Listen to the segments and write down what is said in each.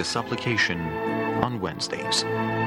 the supplication on Wednesdays.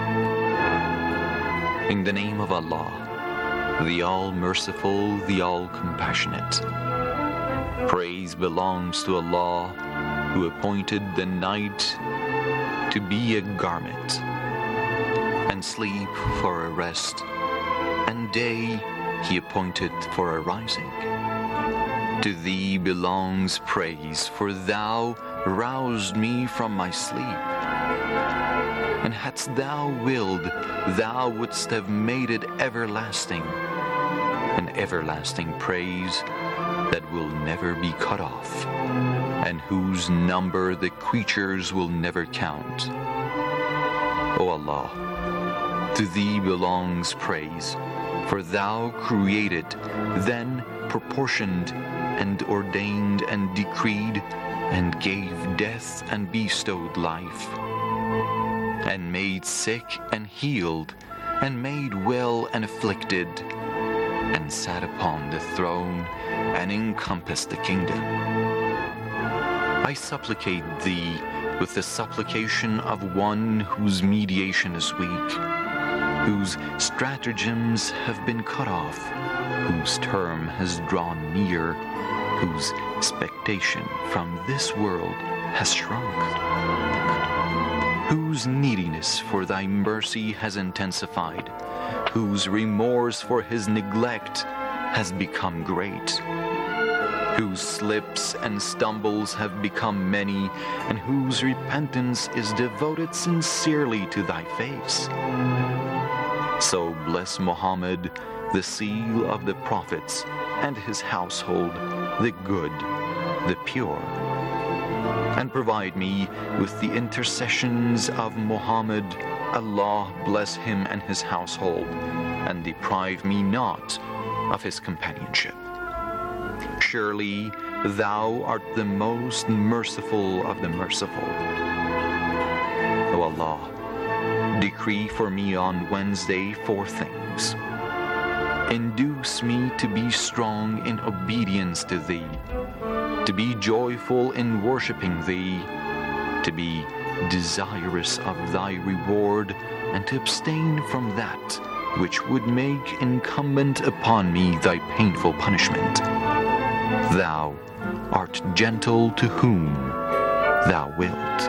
In the name of Allah, the All-Merciful, the All-Compassionate. Praise belongs to Allah, who appointed the night to be a garment, and sleep for a rest, and day He appointed for a rising. To Thee belongs praise, for Thou roused me from my sleep. And hadst Thou willed, Thou wouldst have made it everlasting, an everlasting praise that will never be cut off, and whose number the creatures will never count. O Allah, to Thee belongs praise, for Thou created, then proportioned, and ordained and decreed, and gave death and bestowed life, and made sick and healed, and made well and afflicted, and sat upon the throne, and encompassed the kingdom. I supplicate Thee with the supplication of one whose mediation is weak, whose stratagems have been cut off, whose term has drawn near, whose expectation from this world has shrunk, whose neediness for Thy mercy has intensified, whose remorse for his neglect has become great, whose slips and stumbles have become many, and whose repentance is devoted sincerely to Thy face. So bless Muhammad, the seal of the prophets, and his household, the good, the pure. And provide me with the intercessions of Muhammad. Allah bless him and his household, and deprive me not of his companionship. Surely Thou art the most merciful of the merciful. O Allah, decree for me on Wednesday 4 things. Induce me to be strong in obedience to Thee, to be joyful in worshiping Thee, to be desirous of Thy reward, and to abstain from that which would make incumbent upon me Thy painful punishment. Thou art gentle to whom Thou wilt.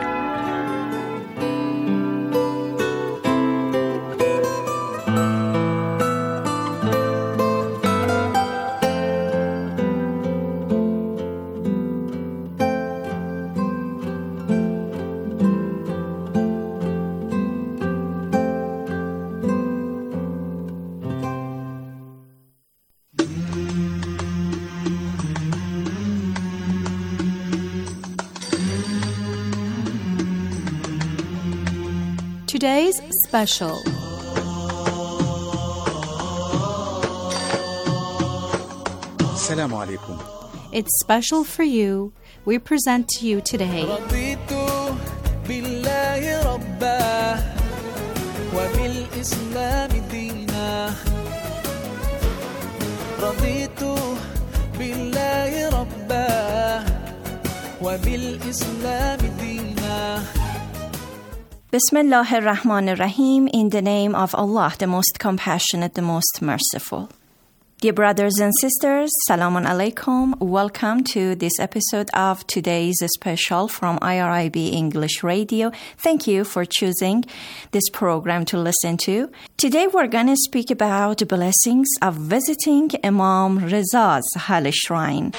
Today's special. Assalamu alaikum. It's special for you. We present to you today. رضيت بالله ربا وبالإسلام دينا رضيت بالله ربا وبالإسلام دينا Bismillah ar-Rahman ar-Rahim, in the name of Allah, the most compassionate, the most merciful. Dear brothers and sisters, Salamun Alaikum. Welcome to this episode of today's special from IRIB English Radio. Thank you for choosing this program to listen to. Today we're going to speak about the blessings of visiting Imam Riza's holy shrine.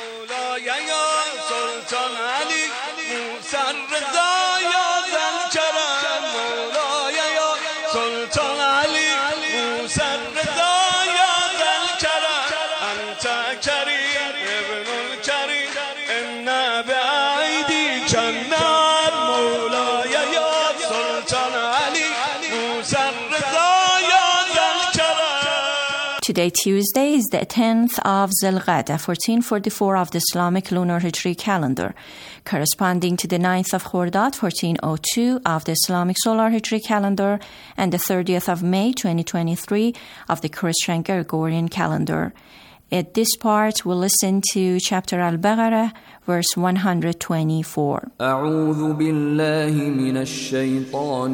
Today, Tuesday, is the 10th of Zilqa'dah, 1444 of the Islamic lunar Hijri calendar, corresponding to the 9th of Khordad, 1402 of the Islamic solar Hijri calendar, and the 30th of May, 2023 of the Christian Gregorian calendar. At this part, we'll listen to chapter Al-Baqarah, verse 124. أعوذ بالله من الشيطان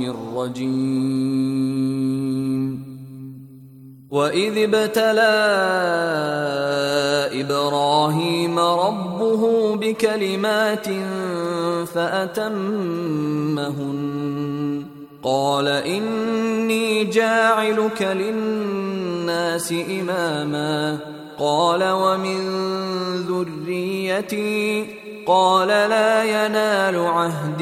الرجيم وإذ ابتلى إبراهيم ربه بكلمات فأتمهن قال إني جاعلك للناس إماما قال ومن ذريتي قال لا ينال عهد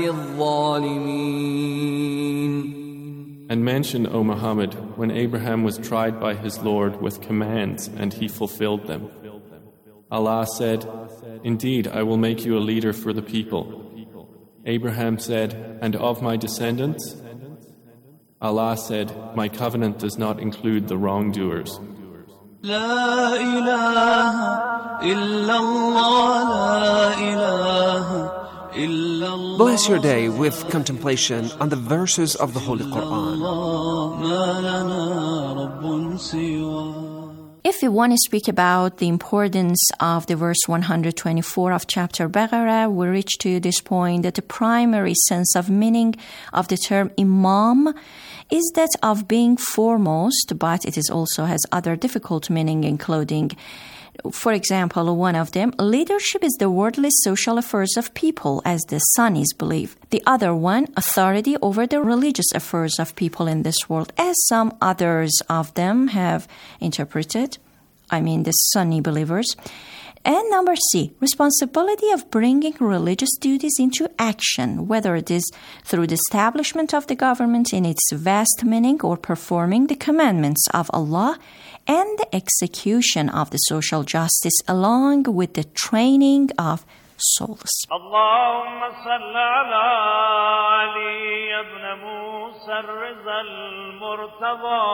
الظالمين. And mention, O Muhammad, when Abraham was tried by his Lord with commands and he fulfilled them. Allah said, "Indeed, I will make you a leader for the people." Abraham said, "And of my descendants?" Allah said, "My covenant does not include the wrongdoers." لا إله إلا الله لا إله إلا الله. Bless your day with contemplation on the verses of the Holy Quran. ما لنا رب سواه. If we want to speak about the importance of the verse 124 of chapter Baqarah, we reach to this point that the primary sense of meaning of the term imam is that of being foremost, but it is also has other difficult meaning, including, for example, one of them, leadership is the worldly social affairs of people, as the Sunnis believe. The other one, authority over the religious affairs of people in this world, as some others of them have interpreted, the Sunni believers. And number C, responsibility of bringing religious duties into action, whether it is through the establishment of the government in its vast meaning or performing the commandments of Allah and the execution of the social justice along with the training of souls. اللهم صل على علي ابن موسى الرضا المرتضى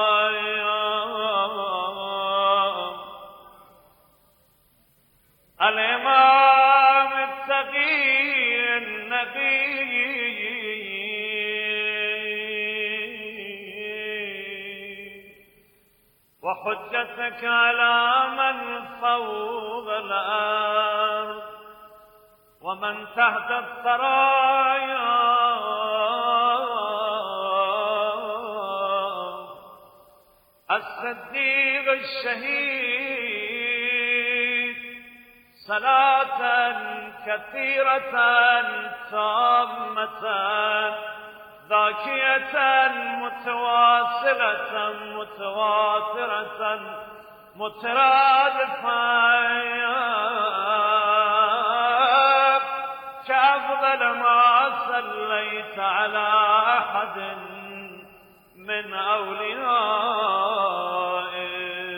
الإمام التقي النبي وحجتك على من فوق الأرض ومن تحت الثرايا الصديق الشهيد صلاة كثيرة تامة ذاكية متواصلة متواترة مترادفة كأفضل ما صليت على أحد من أوليائك.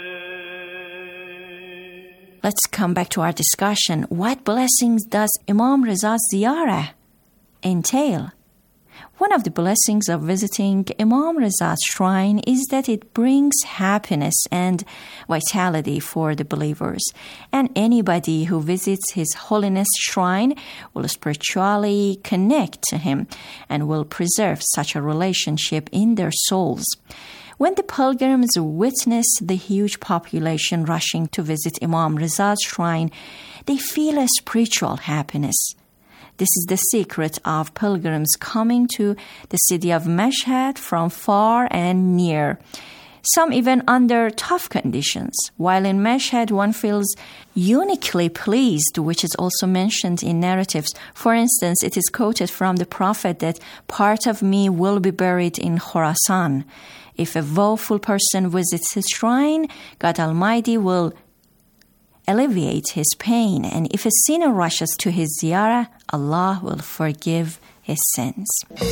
Let's come back to our discussion. What blessings does Imam Riza's ziyarah entail? One of the blessings of visiting Imam Riza's shrine is that it brings happiness and vitality for the believers. And anybody who visits His Holiness shrine will spiritually connect to him and will preserve such a relationship in their souls. When the pilgrims witness the huge population rushing to visit Imam Riza's shrine, they feel a spiritual happiness. This is the secret of pilgrims coming to the city of Mashhad from far and near, some even under tough conditions. While in Mashhad, one feels uniquely pleased, which is also mentioned in narratives. For instance, it is quoted from the Prophet that part of me will be buried in Khorasan. If a woeful person visits his shrine, God Almighty will alleviate his pain. And if a sinner rushes to his ziyarah, Allah will forgive his sins.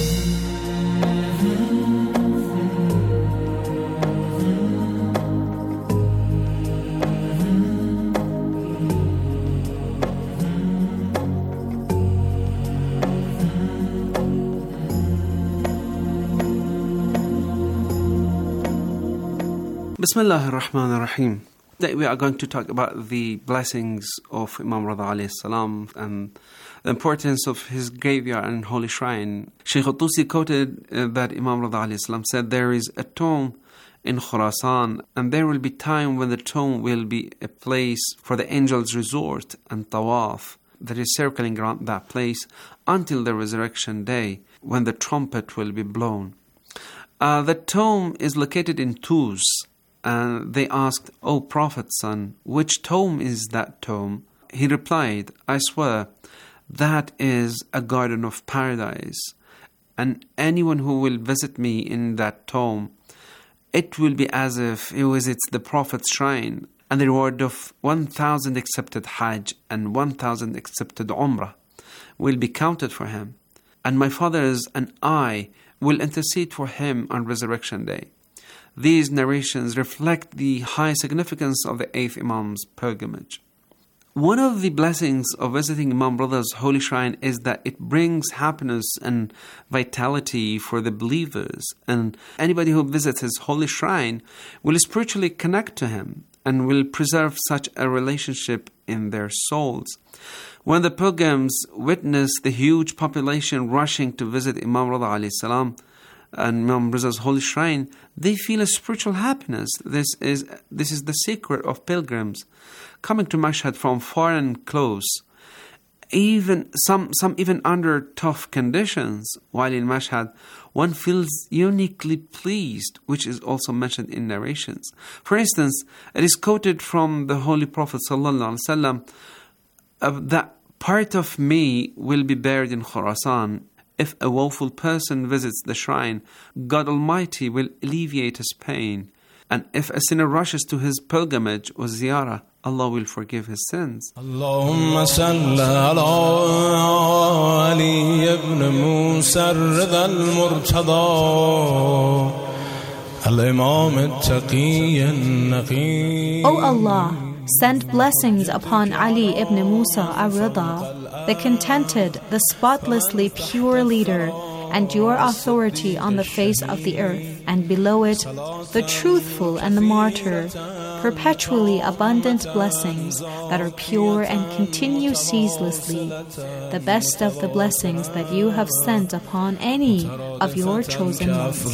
Bismillah ar-Rahman ar-Rahim. Today we are going to talk about the blessings of Imam Rida alayhi salam and the importance of his graveyard and holy shrine. Shaykh al-Tusi quoted that Imam Rida alayhi salam said, "There is a tomb in Khurasan, and there will be time when the tomb will be a place for the angels' resort and tawaf that is circling around that place until the resurrection day when the trumpet will be blown. The tomb is located in Tuz, and they asked, "O Prophet's son, which tomb is that tomb?" He replied, "I swear, that is a garden of paradise, and anyone who will visit me in that tomb, it will be as if he visits the Prophet's shrine, and the reward of 1,000 accepted Hajj and 1,000 accepted Umrah will be counted for him, and my fathers and I will intercede for him on Resurrection Day." These narrations reflect the high significance of the 8th Imam's pilgrimage. One of the blessings of visiting Imam Rida's holy shrine is that it brings happiness and vitality for the believers, and anybody who visits his holy shrine will spiritually connect to him and will preserve such a relationship in their souls. When the pilgrims witness the huge population rushing to visit Imam Rida alayhi salam and Imam Riza's holy shrine, they feel a spiritual happiness. This is the secret of pilgrims coming to Mashhad from far and close, even some even under tough conditions. While in Mashhad, one feels uniquely pleased, which is also mentioned in narrations. For instance, it is quoted from the Holy Prophet ﷺ that part of me will be buried in Khurasan. If a woeful person visits the shrine, God Almighty will alleviate his pain. And if a sinner rushes to his pilgrimage or ziyarah, Allah will forgive his sins. Allahumma salli ala Ali ibn Musa ar-Rida al-Murtada al-Imam al-Taqi al-Naqi. O Allah, send blessings upon Ali ibn Musa ar-Rida, the contented, the spotlessly pure leader, and your authority on the face of the earth, and below it, the truthful and the martyr, perpetually abundant blessings that are pure and continue ceaselessly, the best of the blessings that you have sent upon any of your chosen ones.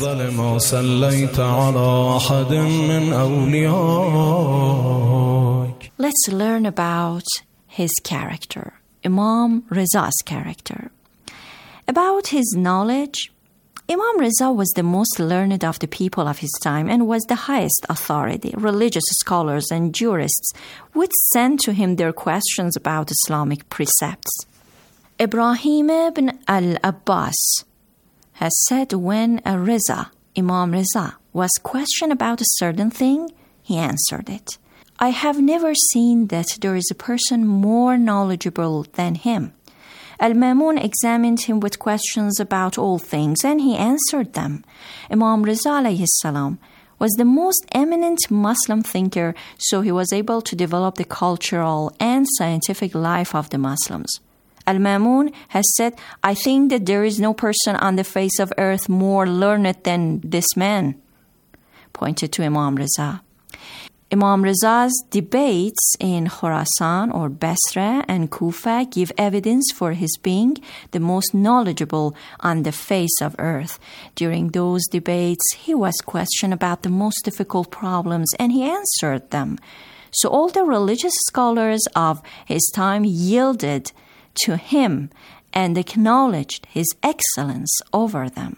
Let's learn about his character, Imam Riza's character. About his knowledge, Imam Riza was the most learned of the people of his time and was the highest authority. Religious scholars and jurists would send to him their questions about Islamic precepts. Ibrahim ibn al-Abbas has said when Imam Riza, was questioned about a certain thing, he answered it. I have never seen that there is a person more knowledgeable than him. Al-Mamun examined him with questions about all things, and he answered them. Imam Riza alayhi salam was the most eminent Muslim thinker, so he was able to develop the cultural and scientific life of the Muslims. Al-Mamun has said, I think that there is no person on the face of earth more learned than this man, pointed to Imam Riza. Imam Riza's debates in Khurasan or Basra and Kufa give evidence for his being the most knowledgeable on the face of earth. During those debates, he was questioned about the most difficult problems and he answered them. So all the religious scholars of his time yielded to him and acknowledged his excellence over them.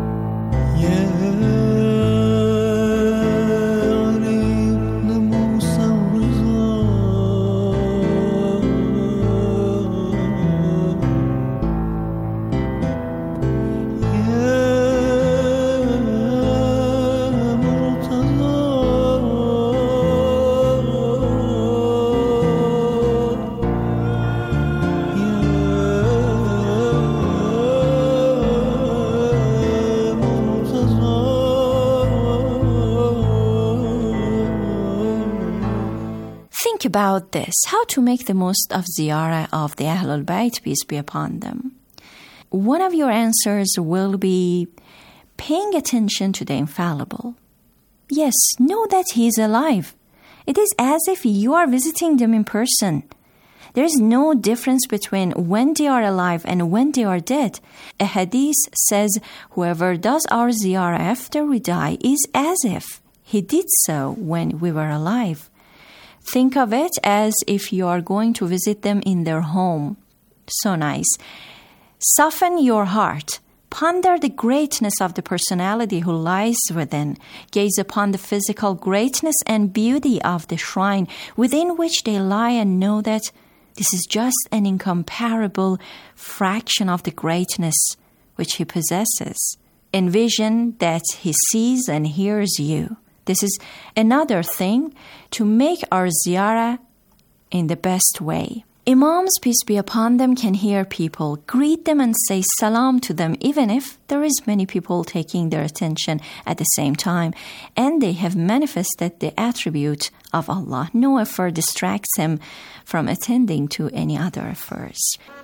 Think about this, how to make the most of ziyarah of the Ahlul Bayt, peace be upon them. One of your answers will be paying attention to the infallible. Yes, know that he is alive. It is as if you are visiting them in person. There is no difference between when they are alive and when they are dead. A hadith says, whoever does our ziyarah after we die is as if He did so when we were alive. Think of it as if you are going to visit them in their home. So nice. Soften your heart. Ponder the greatness of the personality who lies within. Gaze upon the physical greatness and beauty of the shrine within which they lie, and know that this is just an incomparable fraction of the greatness which he possesses. Envision that he sees and hears you. This is another thing to make our ziyarah in the best way. Imams, peace be upon them, can hear people, greet them and say salam to them, even if there is many people taking their attention at the same time, and they have manifested the attribute of Allah. No effort distracts him from attending to any other affairs.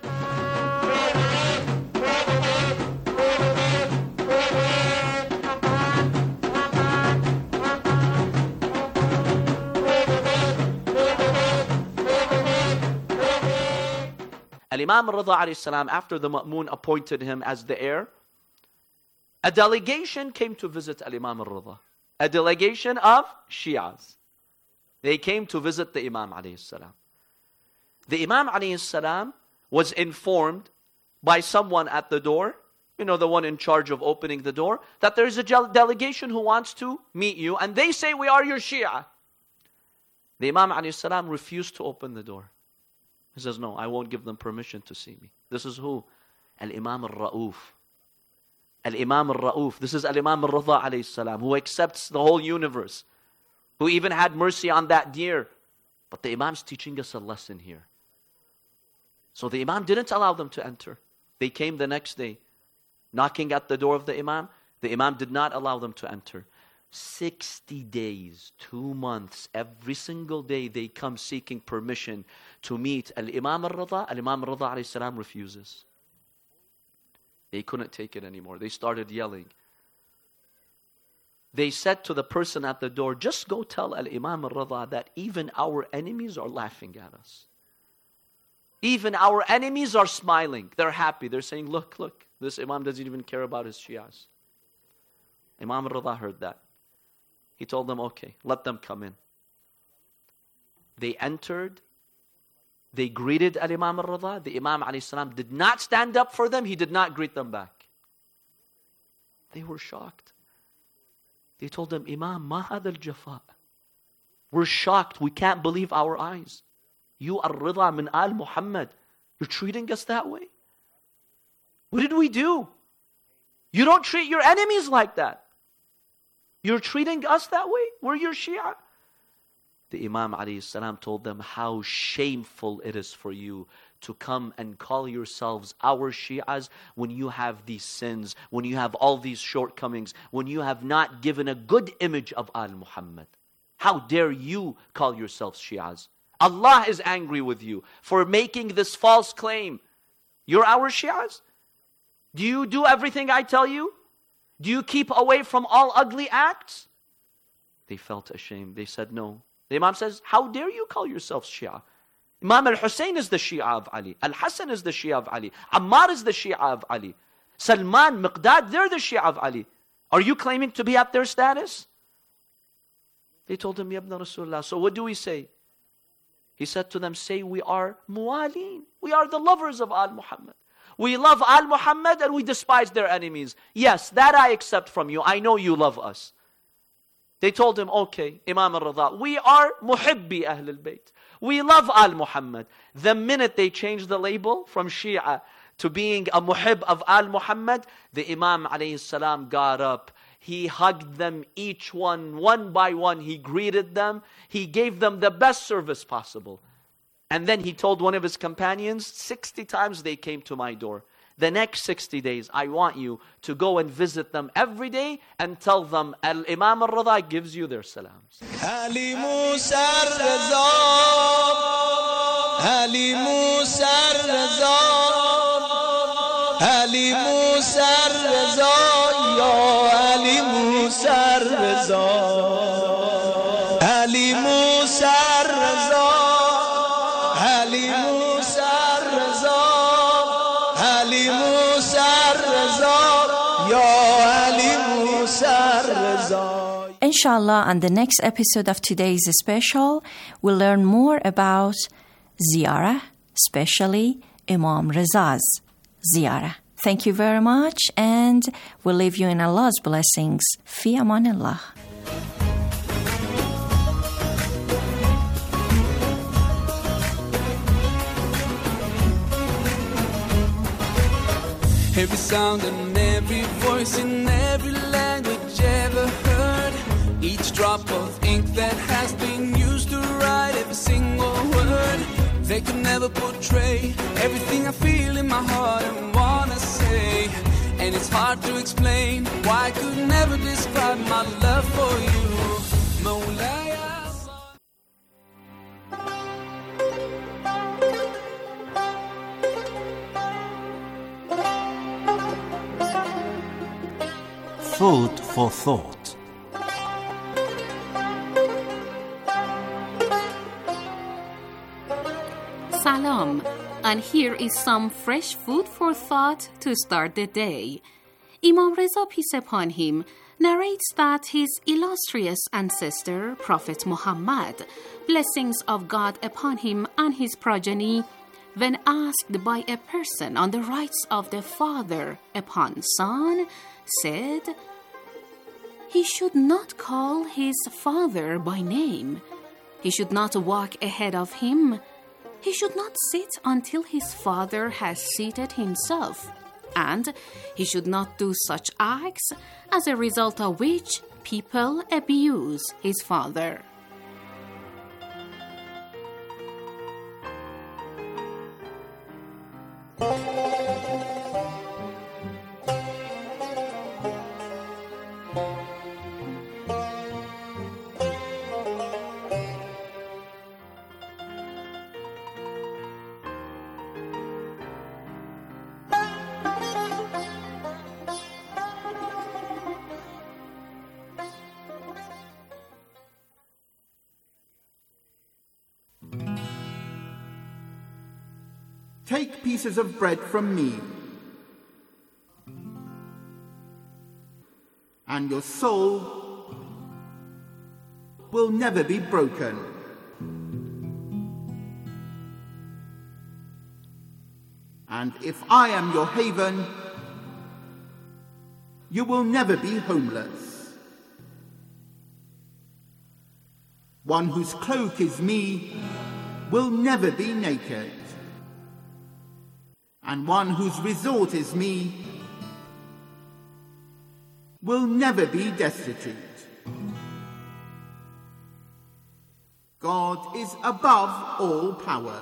Al-Imam al-Rida alayhi salam, after the Ma'mun appointed him as the heir, a delegation came to visit Al-Imam al-Rida. A delegation of Shias. They came to visit the Imam alayhi salam. The Imam alayhi salam was informed by someone at the door, the one in charge of opening the door, that there is a delegation who wants to meet you, and they say, we are your Shia. The Imam alayhi salam refused to open the door. He says, no, I won't give them permission to see me. This is who? Al-Imam al-Ra'uf. Al-Imam al-Ra'uf. This is Al-Imam al-Rida alayhi salam, who accepts the whole universe, who even had mercy on that deer. But the Imam's teaching us a lesson here. So the Imam didn't allow them to enter. They came the next day, knocking at the door of the Imam. The Imam did not allow them to enter. 60 days, 2 months, every single day they come seeking permission to meet Al-Imam al-Rida. Al-Imam al-Rida alayhi salam refuses. They couldn't take it anymore. They started yelling. They said to the person at the door, just go tell Al-Imam al-Rida that even our enemies are laughing at us. Even our enemies are smiling. They're happy. They're saying, look, this Imam doesn't even care about his Shias. Imam al-Rida heard that. He told them, okay, let them come in. They entered. They greeted Al-Imam al-Rida. The Imam alayhi salam did not stand up for them. He did not greet them back. They were shocked. They told him, Imam, ma hada al-jafa. We're shocked. We can't believe our eyes. You are Rida min al-Muhammad. You're treating us that way? What did we do? You don't treat your enemies like that. You're treating us that way? We're your Shia. The Imam alayhi salam told them how shameful it is for you to come and call yourselves our Shias when you have these sins, when you have all these shortcomings, when you have not given a good image of Al-Muhammad. How dare you call yourselves Shias? Allah is angry with you for making this false claim. You're our Shias? Do you do everything I tell you? Do you keep away from all ugly acts? They felt ashamed. They said no. The Imam says, how dare you call yourselves Shia? Imam al-Hussein is the Shia of Ali. Al-Hassan is the Shia of Ali. Ammar is the Shia of Ali. Salman, Miqdad, they're the Shia of Ali. Are you claiming to be at their status? They told him, Yabna Rasulullah. So what do we say? He said to them, say we are muwaleen. We are the lovers of Al-Muhammad. We love Al-Muhammad and we despise their enemies. Yes, that I accept from you. I know you love us. They told him, okay, Imam al-Rida, we are muhibbi Ahl al-Bayt. We love Al-Muhammad. The minute they changed the label from Shia to being a muhib of Al-Muhammad, the Imam alayhi salam got up. He hugged them each one by one. He greeted them. He gave them the best service possible. And then he told one of his companions, 60 times they came to my door. The next 60 days, I want you to go and visit them every day and tell them, Al-Imam al-Rida gives you their salams. Ali Musa al-Raza, Ali Musa al-Raza, Ali Musa al-Raza, Ya Ali Musa al-Raza, Ali Musa al-Raza. Inshallah, on the next episode of today's special, we'll learn more about ziyarah, especially Imam Riza's ziyarah. Thank you very much, and we'll leave you in Allah's blessings. Fi amanillah. Every sound and every voice in every language ever heard. Each drop of ink that has been used to write every single word. They could never portray everything I feel in my heart and wanna say. And it's hard to explain why I could never describe my love for you. Mawlaya. Food for thought. Salam, and here is some fresh food for thought to start the day. Imam Riza, peace upon him, narrates that his illustrious ancestor, Prophet Muhammad, blessings of God upon him and his progeny, when asked by a person on the rights of the father upon son, said, he should not call his father by name. He should not walk ahead of him. He should not sit until his father has seated himself. And he should not do such acts as a result of which people abuse his father. Take pieces of bread from me, and your soul will never be broken. And if I am your haven, you will never be homeless. One whose cloak is me will never be naked. And one whose resort is me will never be destitute. God is above all powers.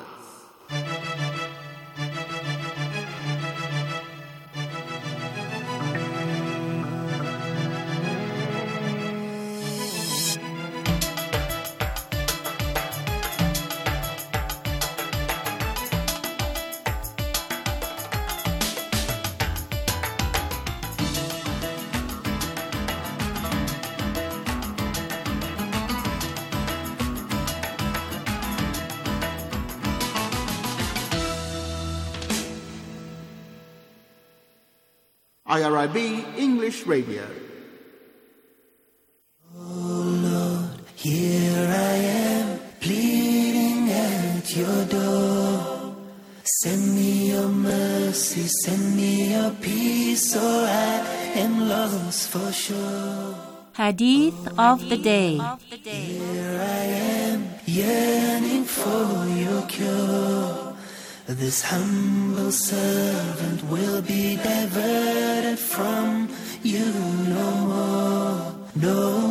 IRIB English Radio. Oh Lord, here I am, pleading at your door. Send me your mercy, send me your peace, or I am lost for sure. Hadith of the Day. Here I am, yearning for your cure. This humble servant will be diverted from you no more, no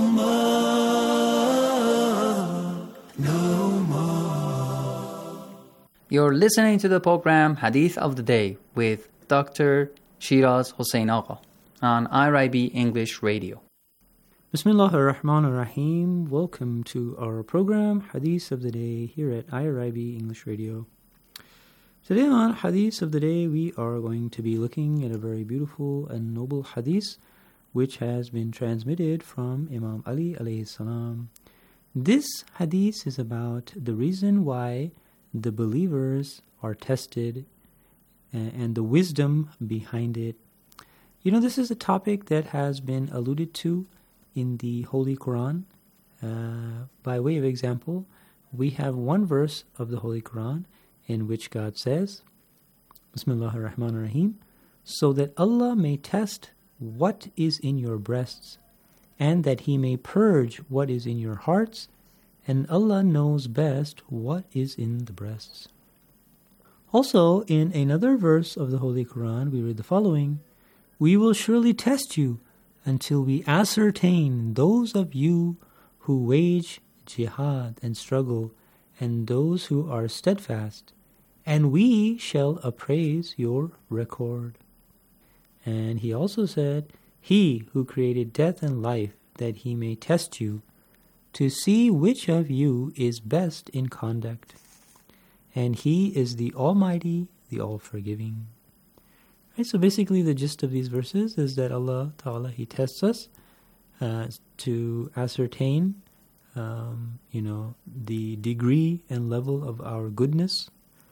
more, no more. You're listening to the program Hadith of the Day with Dr. Shiraz Hossein Agha on IRIB English Radio. Bismillah ar-Rahman ar-Rahim. Welcome to our program Hadith of the Day here at IRIB English Radio. Today on Hadith of the Day, we are going to be looking at a very beautiful and noble hadith which has been transmitted from Imam Ali alayhi salam. This hadith is about the reason why the believers are tested and the wisdom behind it. You know, this is a topic that has been alluded to in the Holy Quran. By way of example, we have one verse of the Holy Quran in which God says, Bismillah ar-Rahman ar-Rahim, so that Allah may test what is in your breasts, and that He may purge what is in your hearts, and Allah knows best what is in the breasts. Also, in another verse of the Holy Quran, we read the following, we will surely test you until we ascertain those of you who wage jihad and struggle, and those who are steadfast, and we shall appraise your record. And He also said, He who created death and life, that He may test you, to see which of you is best in conduct. And He is the Almighty, the All-Forgiving. Right, so basically the gist of these verses is that Allah Ta'ala, He tests us to ascertain the degree and level of our goodness.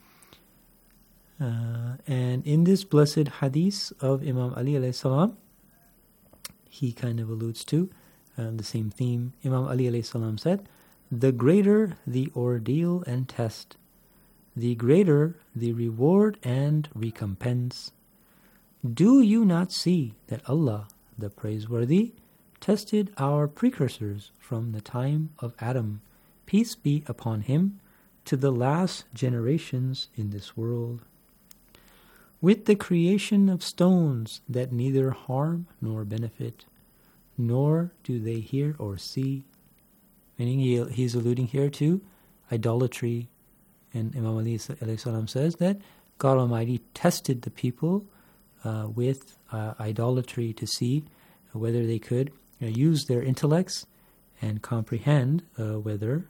And in this blessed hadith of Imam Ali alayhi salam, he kind of alludes to the same theme. Imam Ali alayhi salam said, the greater the ordeal and test, the greater the reward and recompense. Do you not see that Allah, the Praiseworthy, tested our precursors from the time of Adam, peace be upon him, to the last generations in this world, with the creation of stones that neither harm nor benefit, nor do they hear or see? Meaning he's alluding here to idolatry. And Imam Ali alayhi salam says that God Almighty tested the people with idolatry to see whether they could use their intellects and comprehend whether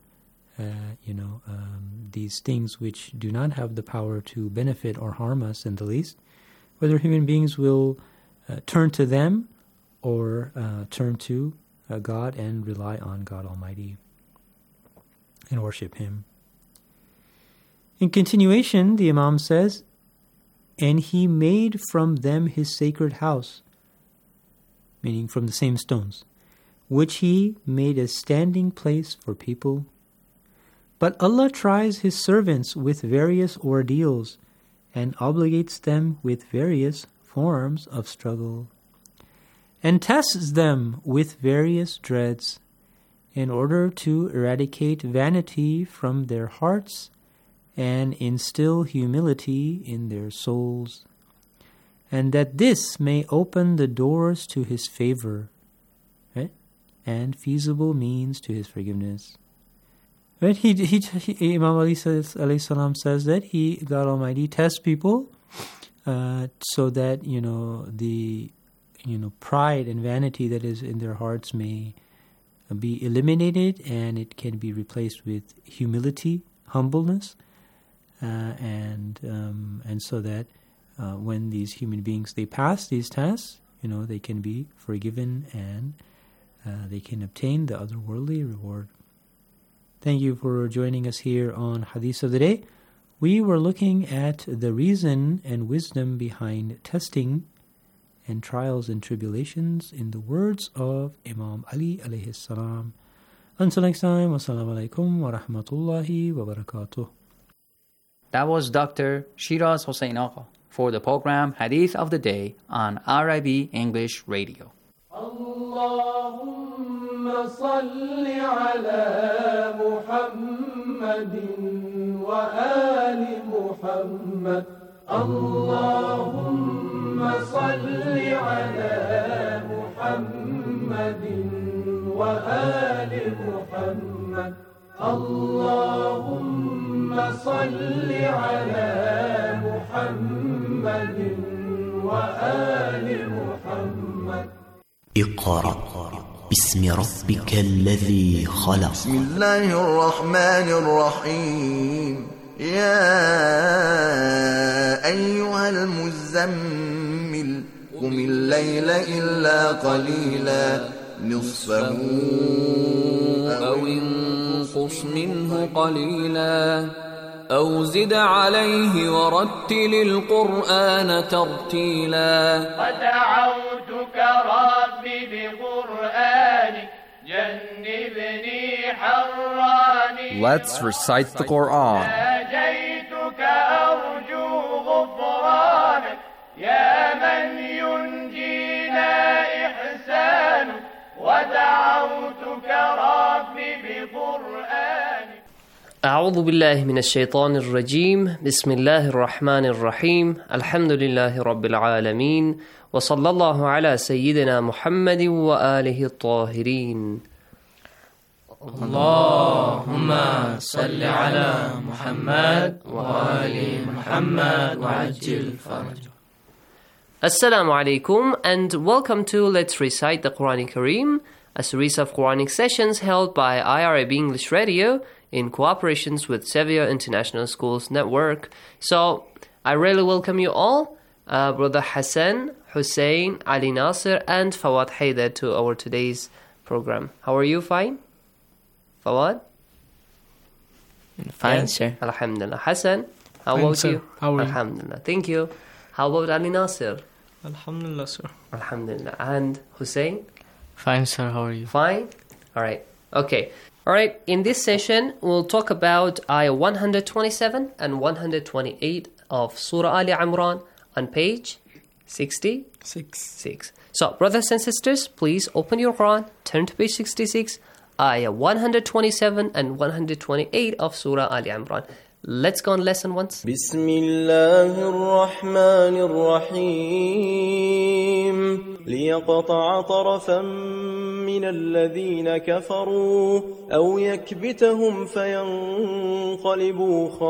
these things which do not have the power to benefit or harm us in the least, whether human beings will turn to them or turn to God and rely on God Almighty and worship Him. In continuation, the Imam says, and He made from them His sacred house, meaning from the same stones, which He made a standing place for people. But Allah tries His servants with various ordeals and obligates them with various forms of struggle, and tests them with various dreads in order to eradicate vanity from their hearts and instill humility in their souls, and that this may open the doors to His favor, right? And feasible means to His forgiveness. Right? Imam Ali alayhi salam says that God Almighty tests people so that the pride and vanity that is in their hearts may be eliminated, and it can be replaced with humility, humbleness. And so that when these human beings, they pass these tests, they can be forgiven and they can obtain the otherworldly reward. Thank you for joining us here on Hadith of the Day. We were looking at the reason and wisdom behind testing and trials and tribulations in the words of Imam Ali alayhi salam. Until next time, wassalamu alaikum wa rahmatullahi wa barakatuh. That was Dr. Shiraz Hossein Agha for the program Hadith of the Day on RIB English Radio. Allahumma salli ala Muhammadin wa ali Muhammad. Allahumma salli ala Muhammadin wa ali Muhammad. Allahumma salli ala Muhammadin wa ali Muhammad. اقرأ باسم ربك الذي خلق. بسم الله الرحمن الرحيم. يا أيها المزمل قم الليل إلا قليلا نصفه أو انقص منه قليلا أو زد عليه ورتل القرآن ترتيلا. ودعوتك ربي بقرآنك Let's recite the Quran. ناجيتك أرجو غفرانك يا من ينجينا إحسانك ودعوتك ربي بقرآنك. أعوذ بالله من الشيطان الرجيم. بسم الله الرحمن الرحيم. الحمد لله رب العالمين وصلى الله على سيدنا محمد وآله الطاهرين. اللهم صل على محمد وآل محمد وعجل فرجه. Assalamu alaikum and welcome to Let's Recite the Quran Kareem, a series of Quranic sessions held by IRIB English Radio in cooperation with Sevier International Schools Network. So, I really welcome you all, Brother Hassan, Hussein, Ali Nasir and Fawad Haider to our today's program. How are you? Fine? Fawad? Fine, sir. Alhamdulillah. Hassan, how Fine, about sir. you? How are you? Alhamdulillah. Thank you. How about Ali Nasir? Alhamdulillah, sir. Alhamdulillah. And Hussein? Fine, sir. How are you? Fine? Alright. Okay. Alright, in this session, we'll talk about Ayah 127 and 128 of Surah Ali Imran on page 66. So, brothers and sisters, please open your Quran, turn to page 66, Ayah 127 and 128 of Surah Ali Imran. Let's go on lesson once. بسم الله الرحمن الرحيم ليقطع طرفا من الذين كفروا أو يكبتهم فينقلبوا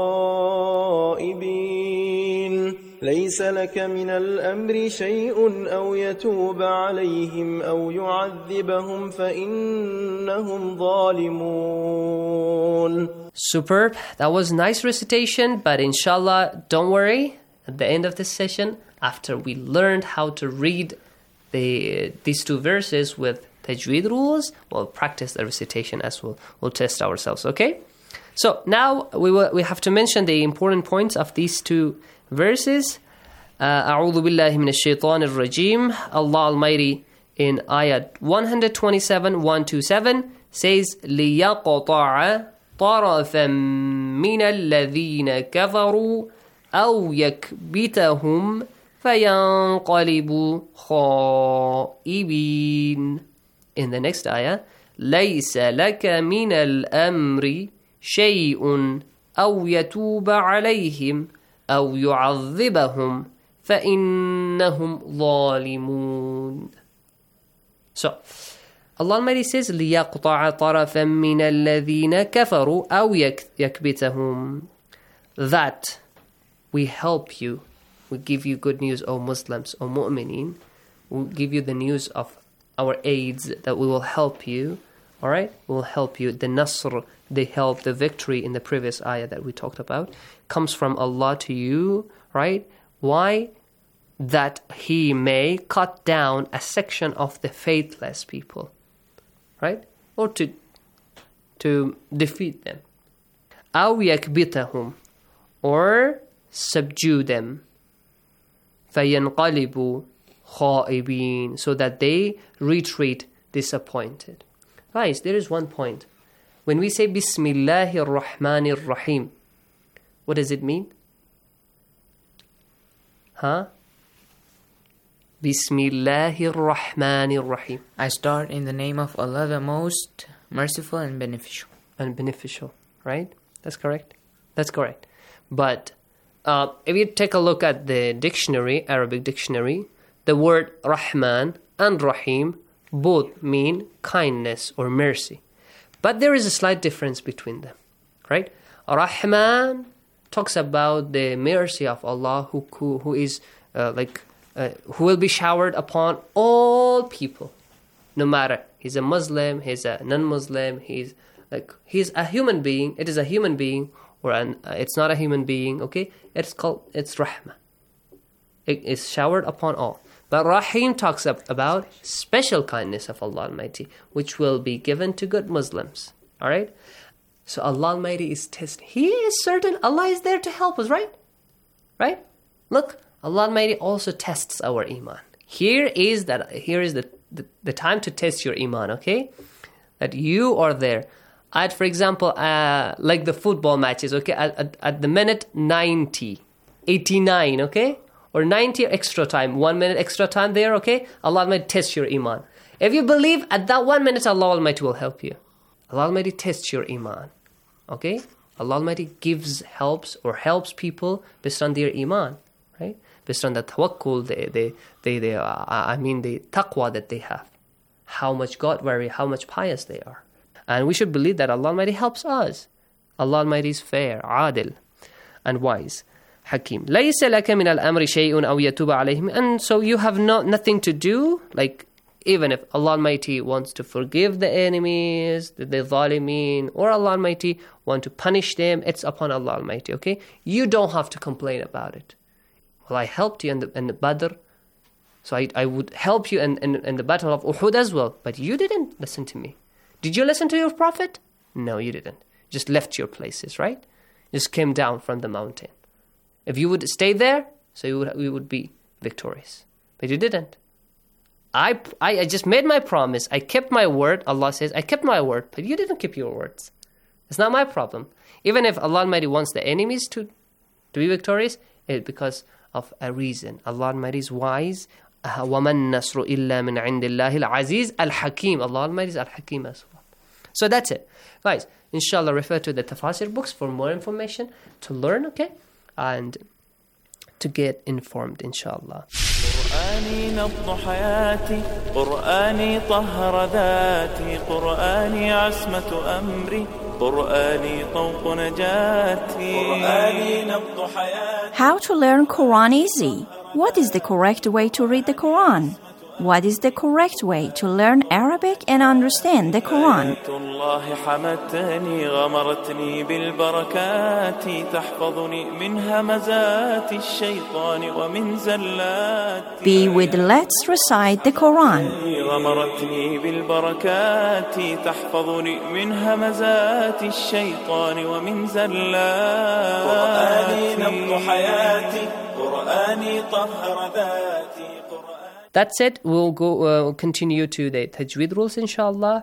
خائبين ليس لك من الأمر شيء أو يتوب عليهم أو يعذبهم فإنهم ظالمون. Superb. That was nice recitation, but inshallah, don't worry. At the end of this session, after we learned how to read these two verses with tajweed rules, we'll practice the recitation as well. We'll test ourselves, okay? So now we have to mention the important points of these two verses. أعوذ بالله من الشيطان الرجيم. Allah Almighty in ayat 127, 127 says ليقطع طرفا من الذين كفروا أو يكبتهم فينقلبوا خائبين. In the next ayah, ليس لك من الأمر شيء أو يتوب عليهم أو يعذبهم فإنهم ظالمون. So, Allah Almighty says, لِيَقْطَعَ طَرَفًا مِنَ الَّذِينَ كَفَرُوا أَوْ يَكْبِتَهُمْ. That we help you, we give you good news, O Muslims, O Mu'mineen. We'll give you the news of our aids, that we will help you. Alright? We will help you. The Nasr, the help, the victory in the previous ayah that we talked about comes from Allah to you. Right? Why? That He may cut down a section of the faithless people. Right? Or to defeat them. أو يكبتهم, or subdue them. فينقلبوا خائبين, so that they retreat disappointed. Guys, there is one point. When we say Bismillahir Rahmanir Rahim, what does it mean? Bismillahir Rahmanir Rahim. I start in the name of Allah, the most merciful and beneficial. And beneficial, right? That's correct. That's correct. But if you take a look at the dictionary, Arabic dictionary, the word Rahman and Rahim both mean kindness or mercy. But there is a slight difference between them, right? Rahman talks about the mercy of Allah who is who will be showered upon all people, no matter he's a Muslim, he's a non-Muslim, he's a human being. It is a human being, or it's not a human being. Okay, it's Rahmah. It is showered upon all. But Rahim talks about special kindness of Allah Almighty, which will be given to good Muslims. All right. So Allah Almighty is testing. He is certain Allah is there to help us, right? Right? Look, Allah Almighty also tests our iman. Here is the time to test your iman, okay? that you are there. For example, like the football matches, okay, at the minute 90, 89, okay, or 90 extra time, 1 minute extra time there, okay, Allah Almighty tests your iman. If you believe at that 1 minute, Allah Almighty will help you. Allah Almighty tests your iman, okay? Allah Almighty helps people based on their iman, right? Based on the tawakkul, the taqwa that they have. How much how much pious they are. And we should believe that Allah Almighty helps us. Allah Almighty is fair, adil, and wise. Hakim. لَيْسَ لَكَ مِنَ الْأَمْرِ شَيْءٌ أَوْ يَتُوبَ عَلَيْهِمْ. And so you have nothing to do, like even if Allah Almighty wants to forgive the enemies, the zalimeen, or Allah Almighty want to punish them, it's upon Allah Almighty, okay? You don't have to complain about it. Well, I helped you in the Badr, so I would help you in the battle of Uhud as well, but you didn't listen to me. Did you listen to your prophet? No, you didn't. Just left your places, right? Just came down from the mountain. If you would stay there, so we would be victorious. But you didn't. I just made my promise. I kept my word. Allah says, I kept my word, but you didn't keep your words. It's not my problem. Even if Allah Almighty wants the enemies to be victorious, it's because of a reason. Allah Almighty is wise. وَمَا النَّصْرُ إِلَّا مِنْ عِنْدِ اللَّهِ الْعَزِيزِ الْحَكِيمِ. Allah Almighty is Al-Hakim as well. So that's it. Guys, inshallah, refer to the tafasir books for more information, to learn, okay? And to get informed, inshallah. قرآني نبض حياتي قرآني طهر ذاتي قرآني عصمة أمري قرآني طوق نجاتي قرآني نبض حياتي. How to learn Quran easy? What is the correct way to read the Quran? What is the correct way to learn Arabic and understand the Quran? الله حمتني غمرتني بالبركات تحفظني من همزات الشيطان ومن زلات. Be with Let's Recite the Quran. غمرتني بالبركات تحفظني من همزات الشيطان ومن زلات. قرآني نبض حياتي قرآني طهر ذاتي. That's it. We'll continue to the tajweed rules, inshallah.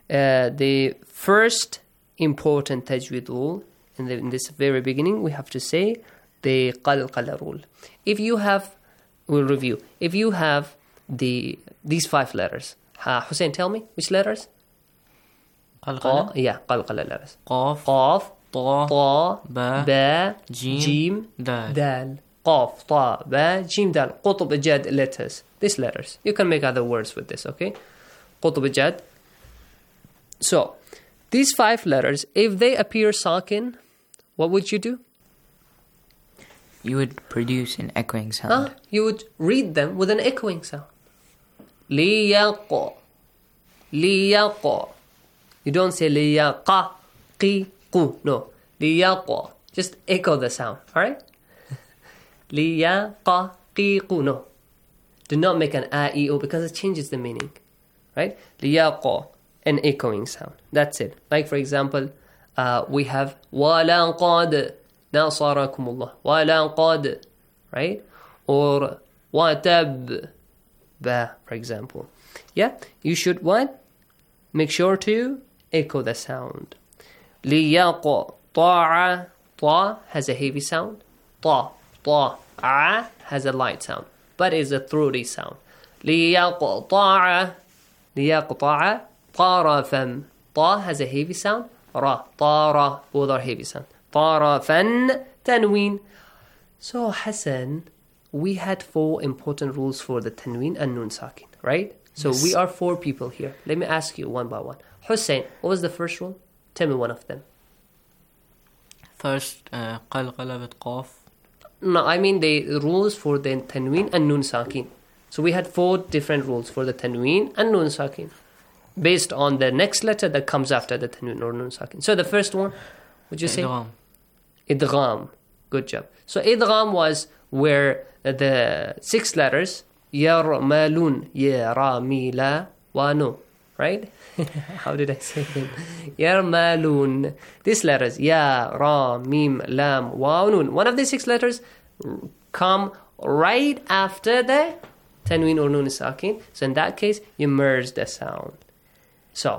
The first important tajweed rule in this very beginning, we have to say the qalqala rule. We'll review. If you have these 5 letters, Hussein, tell me which letters? qalqala. Yeah, qalqala letters. Qaf, ta, ba, jim, dal. Qaf, ta, ba, jim, dal. Qutb, jad letters. These letters. You can make other words with this, okay? Qutb, jad. So, these 5 letters, if they appear sakin, what would you do? You would produce an echoing sound. You would read them with an echoing sound. Liyaqa. Liyaqa. You don't say liyaqa, qi, qu. No. Liyaqa. Just echo the sound, alright? Liyaqa, qi, qu. No. Do not make an a-e-o because it changes the meaning, right? Liyaqa. An echoing sound. That's it. Like for example, we have وَلَقَدْ نَصَرَكُمُ اللَّهُ وَلَقَدْ, right? Or وَتَبْ, for example. Yeah, you should what? Make sure to echo the sound. لِيَقْطَعَ. Ta has a heavy sound. Ta has a light sound, but is a throaty sound. لِيَقْطَعَ. طرفا. Ta has a heavy sound. Ra, tara, both are heavy sound. طرفا, tanween. So Hassan, we had 4 important rules for the tanween and nun sakin, right? So yes. We are 4 people here. Let me ask you one by one. Hussein, what was the first rule? Tell me one of them. First, qalqala with qaf. No, I mean the rules for the tanween and nun sakin. So we had 4 different rules for the tanween and nun sakin, based on the next letter that comes after the tanween or nun sakin. So the first one, would you say? Idgham. Good job. So idgham was where the 6 letters, yarmalun, yaramila, wanu, right? How did I say them? Yarmalun. These letters, ya, ra, mim, lam, wa, nun. One of these 6 letters come right after the tanween or nun sakin. So in that case, you merge the sound. So,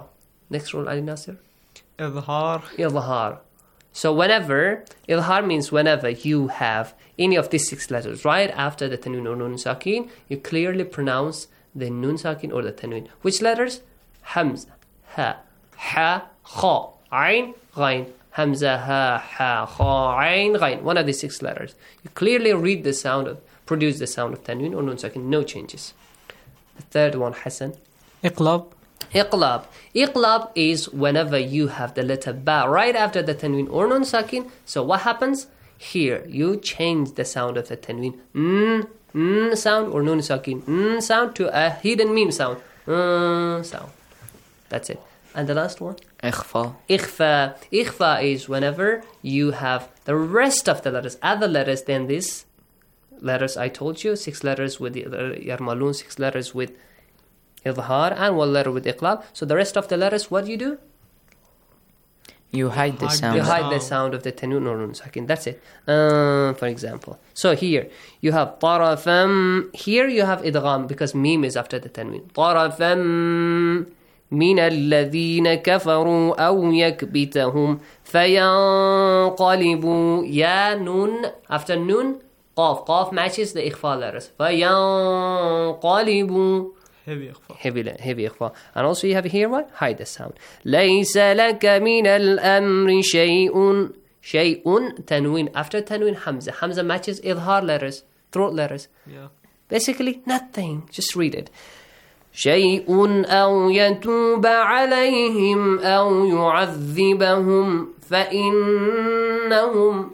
Next rule, Ali Nasir. إظهار. So whenever, idhar means whenever you have any of these 6 letters right after the tanween or nun sakin, you clearly pronounce the nun sakin or the tanween. Which letters? Hamza, ha, ha, kha, ayn, ghayn. Hamza, ha, ha, kha, ayn, ghayn. One of these 6 letters. You clearly read the sound of, produce the sound of tanween or nun sakin. No changes. The third one, Hassan. إقلاب. Iqlab. Iqlab is whenever you have the letter ba right after the tanween or nun sakin. So what happens? Here, you change the sound of the tanween. Sound or nun sakin. Sound to a hidden meme sound. Sound. That's it. And the last one? إخفاء. Ikhfa. Ikhfa is whenever you have the rest of the letters, other letters than these letters I told you. 6 letters with yarmalun, 6 letters with idhar, and 1 letter with iqlab. So the rest of the letters, what do you do? You hide the sound. You hide the sound of the tanween or nun sakin. That's it. For example. So here, you have tarafam. Here you have idgham because meme is after the tanween. Tarafam min alladhina kafaru aw yakbitahum fayanqalibu. Ya nun. After nun, qaf. Qaf matches the ikhfa letters. Fayanqalibu. Heavy إخفاء. Heavy إخفاء. And also you have here what? Hide the sound. ليس لك من الأمر شيء. شيء تنوين. After تنوين Hamza. Hamza matches إظهار letters, throat letters. Yeah. Basically nothing. Just read it. شيء أو يتوب عليهم أو يعذبهم فإنهم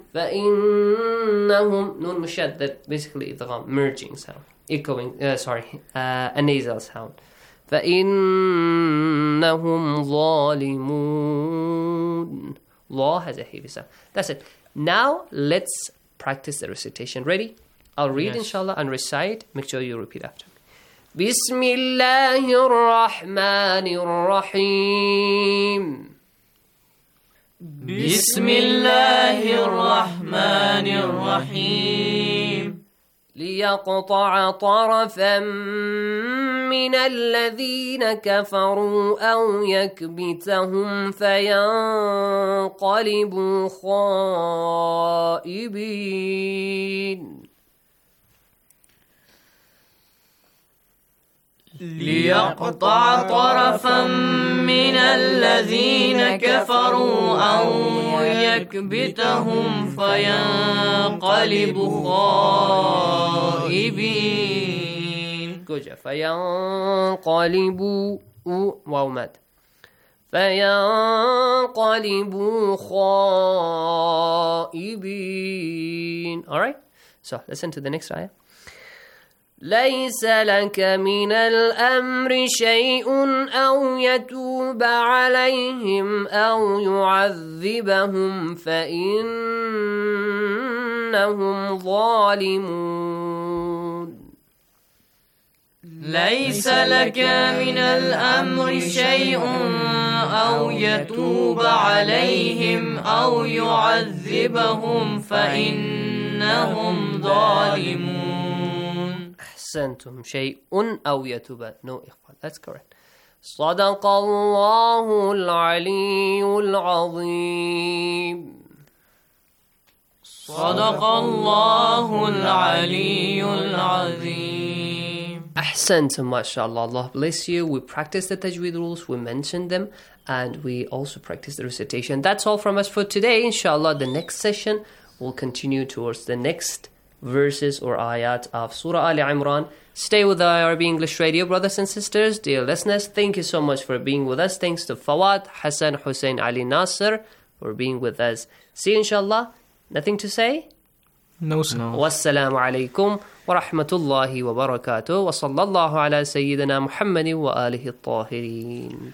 نون مشدد. Basically إدغام, merging sound. Echoing, a nasal sound. فَإِنَّهُمْ ظَالِمُونَ. Law has a heavy sound. That's it. Now, let's practice the recitation. Ready? I'll read, inshallah, and recite. Make sure you repeat after me. بسم الله الرحمن الرحيم. بسم الله الرحمن الرحيم. ليقطع طرفا من الذين كفروا أو يكبتهم فينقلبوا خائبين. ليقطع طرفا من الذين كفروا أو يكبتهم فينقلبوا خائبين. فينقلبوا واو مد. فينقلبوا خائبين. Alright? So listen to the next ayah. ليس لك من الأمر شيء أو يتوب عليهم أو يعذبهم فإنهم ظالمون. ليس لك من الأمر شيء أو يتوب عليهم أو يعذبهم فإنهم ظالمون. أحسنتم. شيء أو يتوب. No إخفاء. That's correct. صدق الله العلي العظيم. صدق الله العلي العظيم. أحسنتم. MashaAllah. Allah bless you. We practice the tajweed rules. We mentioned them. And we also practice the recitation. That's all from us for today. Inshallah, the next session will continue towards the next verses or ayat of Surah Al Imran. Stay with the IRB English Radio, brothers and sisters, dear listeners. Thank you so much for being with us. Thanks to Fawad, Hassan, Hussein, Ali, Nasir for being with us. See you, inshallah. Nothing to say? No, sir. Wassalamu alaikum wa rahmatullahi wa barakatuh. Wa sallallahu ala sayyidina Muhammadin wa alihi at-tahirin.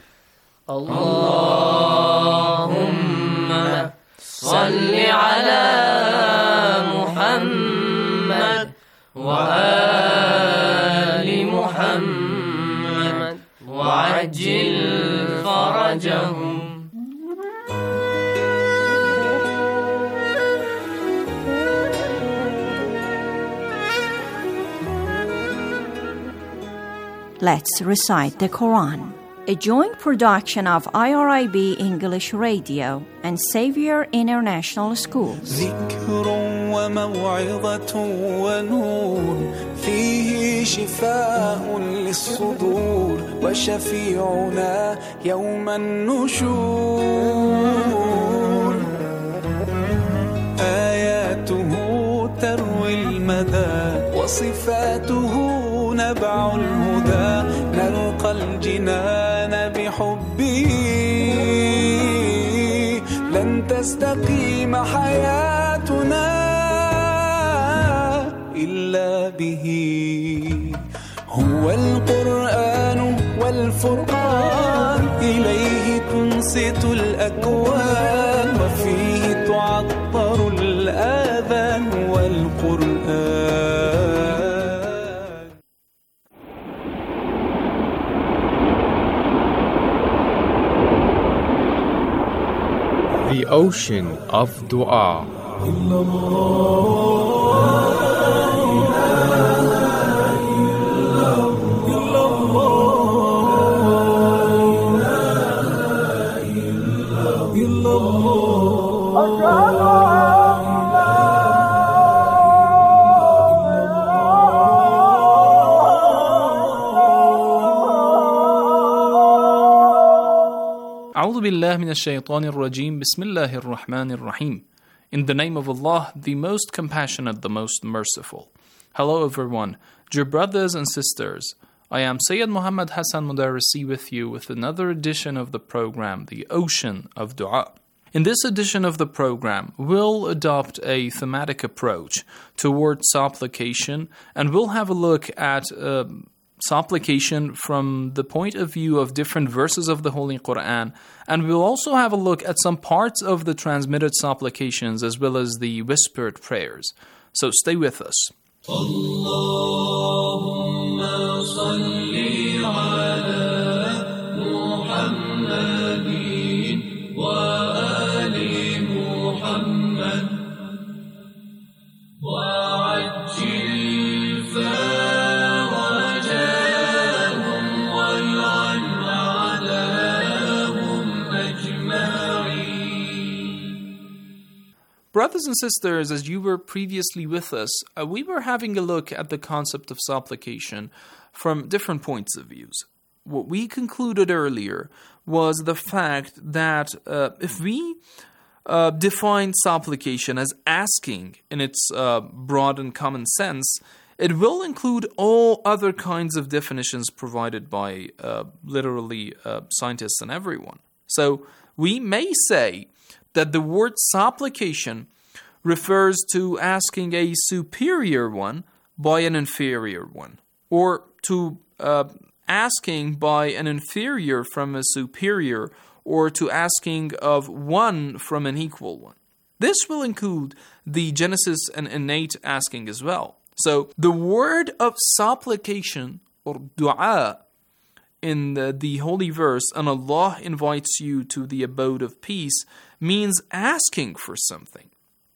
Allahumma salli ala Muhammad وآل محمد وعجل فرجهم. Let's recite the Quran. a joint production of IRIB English Radio and Xavier International Schools. ذكر وموعظة ونور فيه شفاء للصدور وشفيعنا يوم النشور آياته تروي المدى وصفاته نبع الهدى نلقى الجنان بحبه لن تستقيم حياتنا إلا به هو القرآن والفرقان إليه تنصت الأكوان وفيه تعطر الآذان والقرآن. The ocean of dua. أعوذ بالله من الشيطان الرجيم بسم الله الرحمن الرحيم. In the name of Allah, the most compassionate, the most merciful. Hello everyone, dear brothers and sisters. I am Sayyid Muhammad Hassan Mudarrisi with you with another edition of the program, The Ocean of Dua. In this edition of the program, we'll adopt a thematic approach towards supplication, and we'll have a look at supplication from the point of view of different verses of the Holy Quran, and we'll also have a look at some parts of the transmitted supplications as well as the whispered prayers. So stay with us. Allahumma salli ala Muhammadin wa ali Muhammad wa ajil farajahum wal'an a'dahum ajma'in. Brothers and sisters, as you were previously with us, we were having a look at the concept of supplication from different points of views. What we concluded earlier was the fact that if we define supplication as asking in its broad and common sense, it will include all other kinds of definitions provided by literally scientists and everyone. So we may say that the word supplication refers to asking a superior one by an inferior one, or to asking by an inferior from a superior, or to asking of one from an equal one. This will include the Genesis and innate asking as well. So the word of supplication or dua in the holy verse, and Allah invites you to the abode of peace, means asking for something.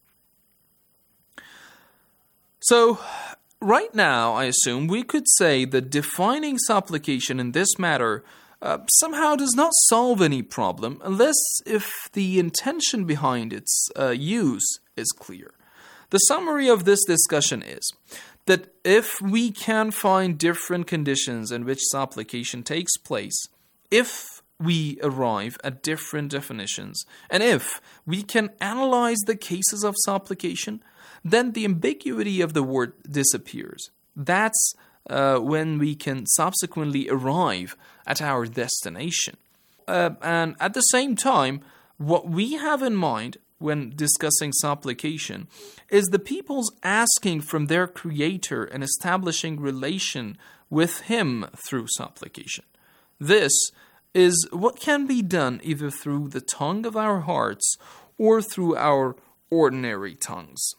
So right now, I assume we could say that defining supplication in this matter somehow does not solve any problem unless if the intention behind its use is clear. The summary of this discussion is that if we can find different conditions in which supplication takes place, if we arrive at different definitions, and if we can analyze the cases of supplication, then the ambiguity of the word disappears. That's when we can subsequently arrive at our destination. And at the same time, what we have in mind when discussing supplication is the people's asking from their Creator and establishing relation with Him through supplication. This is what can be done either through the tongue of our hearts or through our ordinary tongues.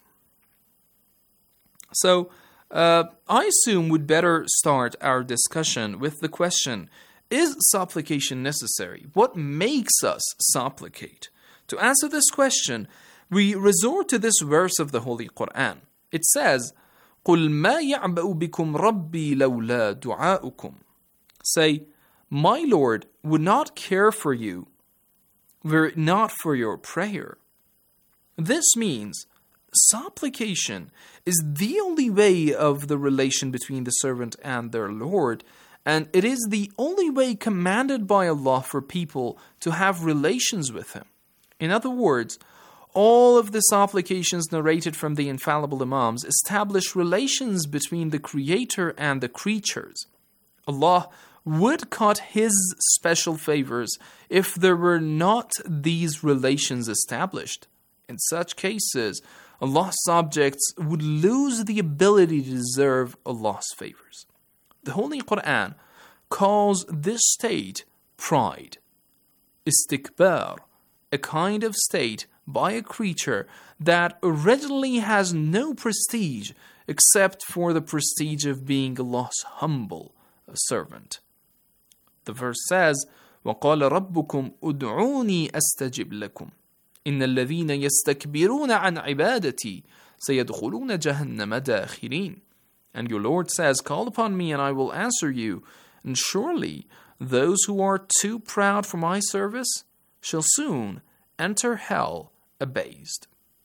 So, I assume we'd better start our discussion with the question, is supplication necessary? What makes us supplicate? To answer this question, we resort to this verse of the Holy Quran. It says, قُلْ مَا يَعْبَأُ بِكُمْ رَبِّي لَوْلَا دُعَاؤُكُمْ. Say, my Lord would not care for you were it not for your prayer. This means supplication is the only way of the relation between the servant and their Lord, and it is the only way commanded by Allah for people to have relations with Him. In other words, all of the supplications narrated from the infallible Imams establish relations between the Creator and the creatures. Allah would cut His special favors if there were not these relations established. In such cases, Allah's subjects would lose the ability to deserve Allah's favors. The Holy Quran calls this state pride, istikbar, a kind of state by a creature that originally has no prestige except for the prestige of being Allah's humble servant. The verse says, وَقَالَ رَبُّكُمْ أُدْعُونِي أَسْتَجِبْ لَكُمْ إِنَّ الَّذِينَ يَسْتَكْبِرُونَ عَنْ عِبَادَتِي سَيَدْخُلُونَ جَهَنَّمَ دَاخِرِينَ. And your Lord says, call upon me and I will answer you, and surely those who are too proud for my service shall soon enter hell abased.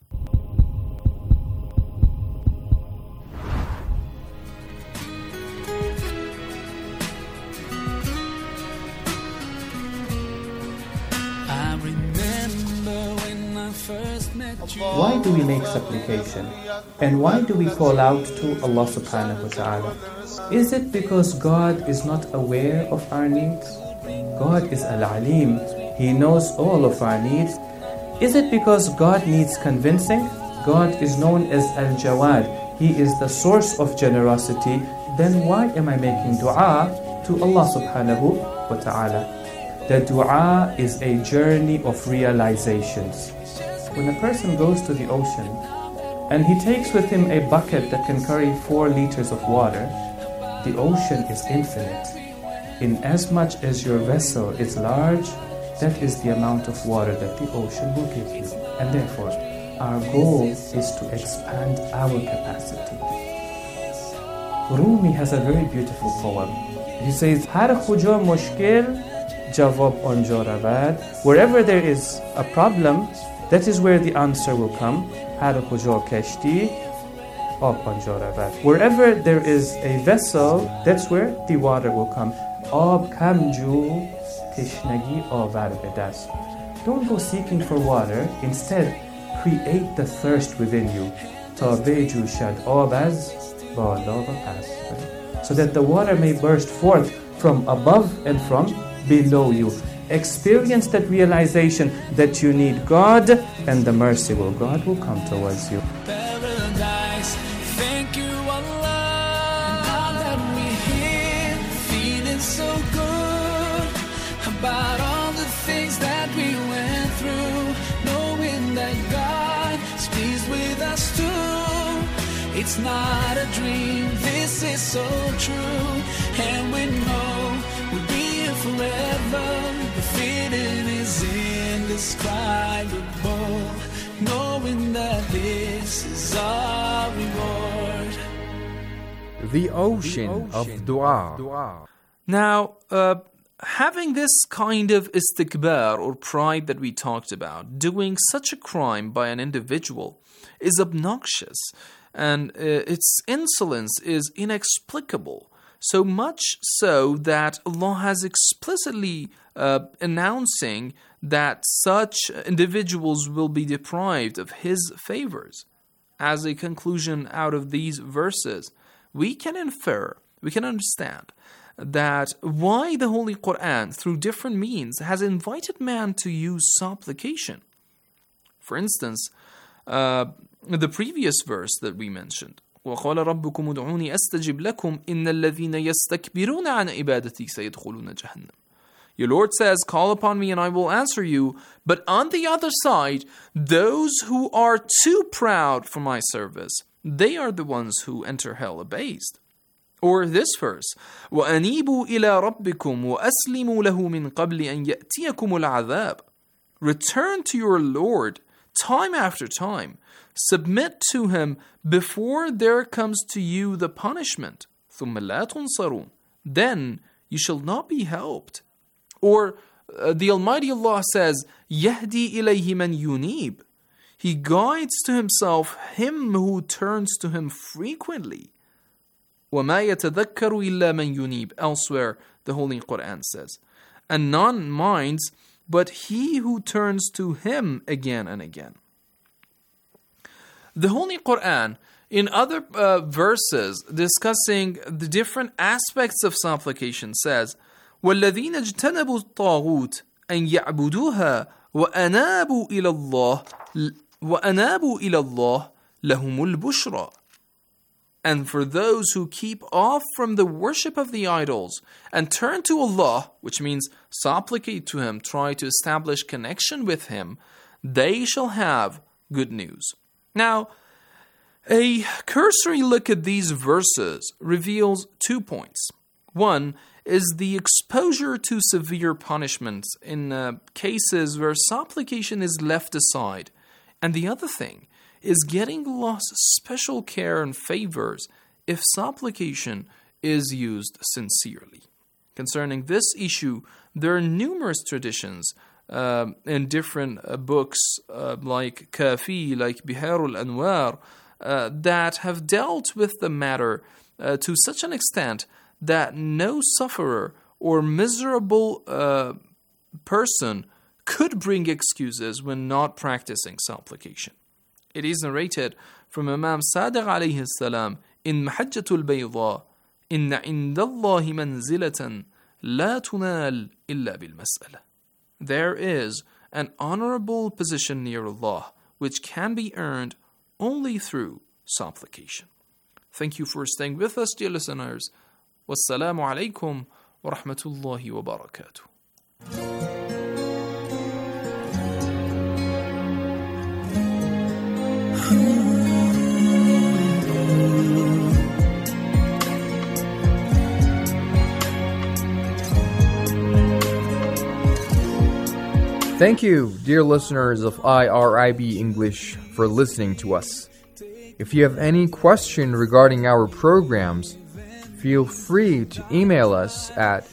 Why do we make supplication? And why do we call out to Allah subhanahu wa ta'ala? Is it because God is not aware of our needs? God is Al-Alim. He knows all of our needs. Is it because God needs convincing? God is known as Al-Jawad. He is the source of generosity. Then why am I making dua to Allah subhanahu wa ta'ala? The dua is a journey of realizations. When a person goes to the ocean and he takes with him a bucket that can carry 4 liters of water, the ocean is infinite. In as much as your vessel is large, that is the amount of water that the ocean will give you. And therefore, our goal is to expand our capacity. Rumi has a very beautiful poem. He says, Har khuja mushkil jawab anja ravad. Wherever there is a problem, that is where the answer will come. Har khuja kashti ab anja ravad. Wherever there is a vessel, that's where the water will come. Ab kamju tishnagi avar bedast. Don't go seeking for water. Instead, create the thirst within you. Ta beju shad abaz bala wa pas. So that the water may burst forth from above and from below you. Experience that realization that you need God, and the merciful God will come towards you. Paradise, thank you Allah. Now that we're here, feeling so good about all the things that we went through, knowing that God is pleased with us too. It's not a dream, this is so true, and we know we'll be here forever. The feeling is indescribable, knowing that this is our reward. The ocean of dua. Now, having this kind of istikbar or pride that we talked about, doing such a crime by an individual is obnoxious, and its insolence is inexplicable. So much so that Allah has explicitly announcing that such individuals will be deprived of His favors. As a conclusion out of these verses, we can infer, we can understand that why the Holy Quran, through different means, has invited man to use supplication. For instance, the previous verse that we mentioned, وَقَالَ رَبُّكُمُ ادْعُونِي أَسْتَجِبْ لَكُمْ إِنَّ الَّذِينَ يَسْتَكْبِرُونَ عَنْ عِبَادَتِي سَيَدْخُلُونَ جَهَنَّمَ. Your Lord says, call upon me and I will answer you. But on the other side, those who are too proud for my service, they are the ones who enter hell abased. Or this verse, وَأَنِيبُوا إِلَىٰ رَبِّكُمْ وَأَسْلِمُوا لَهُ مِنْ قَبْلِ أَنْ يَأْتِيَكُمُ الْعَذَابُ. Return to your Lord time after time. Submit to Him before there comes to you the punishment. ثُمَّ لَا تُنصَرُونَ. Then you shall not be helped. Or the Almighty Allah says, يَهْدِي إِلَيْهِ مَنْ يُنِيبُ. He guides to Himself him who turns to Him frequently. وَمَا يَتَذَكَّرُ إِلَّا مَنْ يُنِيبُ. Elsewhere, the Holy Quran says, and none minds but he who turns to Him again and again. The Holy Quran, in other verses discussing the different aspects of supplication, says, وَالَّذِينَ اجْتَنَبُوا الطَّاغُوتَ أَنْ يَعْبُدُوهَا وَأَنَابُوا إِلَى اللَّهِ لَهُمُ الْبُشْرَى. And for those who keep off from the worship of the idols and turn to Allah, which means supplicate to Him, try to establish connection with Him, they shall have good news. Now, a cursory look at these verses reveals 2 points. One is the exposure to severe punishments in cases where supplication is left aside. And the other thing is getting Allah's special care and favors if supplication is used sincerely. Concerning this issue, there are numerous traditions in different books like Kafi, like Bihar al-Anwar, that have dealt with the matter to such an extent that no sufferer or miserable person could bring excuses when not practicing supplication. It is narrated from Imam Sadiq alayhi salam in Mahajjatul Bayda, Inna indallahi manzilatan la tunal illa bil mas'ala. There is an honorable position near Allah which can be earned only through supplication. Thank you for staying with us, dear listeners. Wassalamu alaikum wa rahmatullahi wa barakatuh. Thank you, dear listeners of IRIB English, for listening to us. If you have any question regarding our programs, feel free to email us at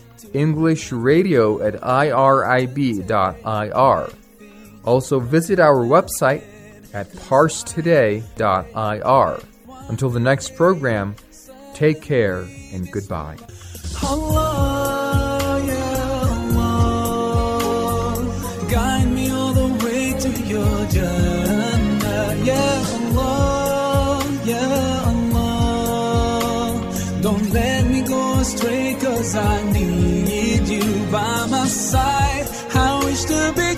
englishradio@irib.ir. Also visit our website at parstoday.ir. Until the next program, take care and goodbye. Allah, ya Allah, guide me all the way to your Jannah. Ya Allah, ya Allah, don't let me go astray, 'cause I need you by my side. I wish to be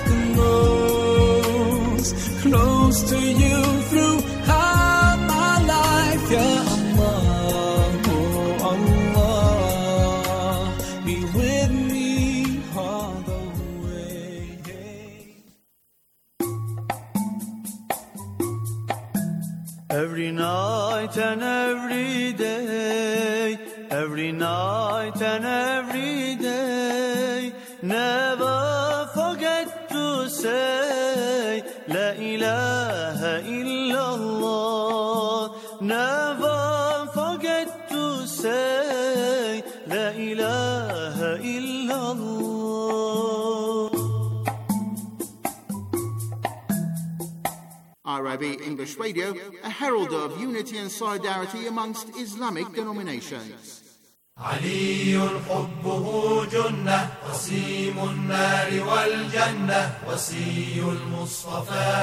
close to you throughout my life. Ya Allah, oh Allah, be with me all the way. Every night and every day, every night and every day, never forget to say La ilaha illallah. Never forget to say La ilaha illallah. IRIB English Radio, a herald of unity and solidarity amongst Islamic denominations. علي حبه جنة قسيم النار والجنة وصي المصطفى